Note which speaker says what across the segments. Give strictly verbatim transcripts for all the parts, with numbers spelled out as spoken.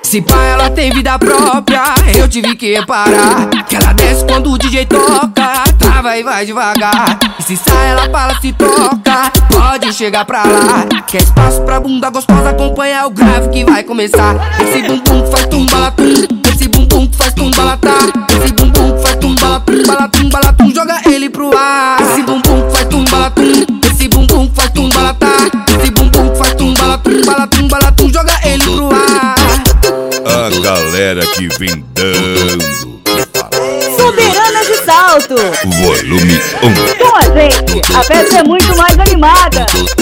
Speaker 1: Se pá, ela tem vida própria, eu tive que reparar que ela desce quando o D J toca, trava e vai devagar. E se sai, ela fala, se toca, pode chegar pra lá. Quer espaço pra bunda gostosa, acompanha o grave que vai começar. Esse bumbum que faz tumbalatum, esse bumbum que faz tumbalatá, esse bumbum que faz tumbalatum, balatum, balatum, joga ele pro ar. Esse bumbum que faz tumbalatum, esse bumbum que faz tumbalatá, esse bumbum que faz tumbalatum, balatum, balatum, joga ele pro ar.
Speaker 2: A galera que vem dando
Speaker 3: Soberanas de Salto,
Speaker 2: volume um.
Speaker 3: com a gente, a festa é muito mais animada.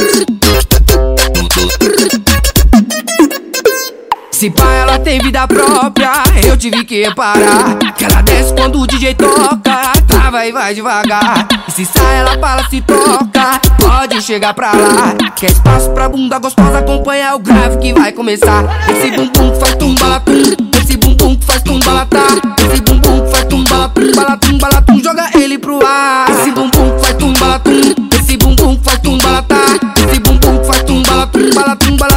Speaker 1: Se pá, ela tem vida própria, eu tive que reparar que ela desce quando o D J toca, trava e vai devagar. E se sai, ela fala, se toca, pode chegar pra lá. Quer espaço pra bunda gostosa, acompanha o grave que vai começar. Esse bumbum que faz tumbalatum, esse bumbum que faz tumbalatá, esse bumbum que faz tumbalatum, balatum, balatum, joga ele pro ar. Esse bumbum que faz tumbalatum, esse bumbum que faz tumbalatá, esse bumbum que faz tumbalatum, balatum, balatum.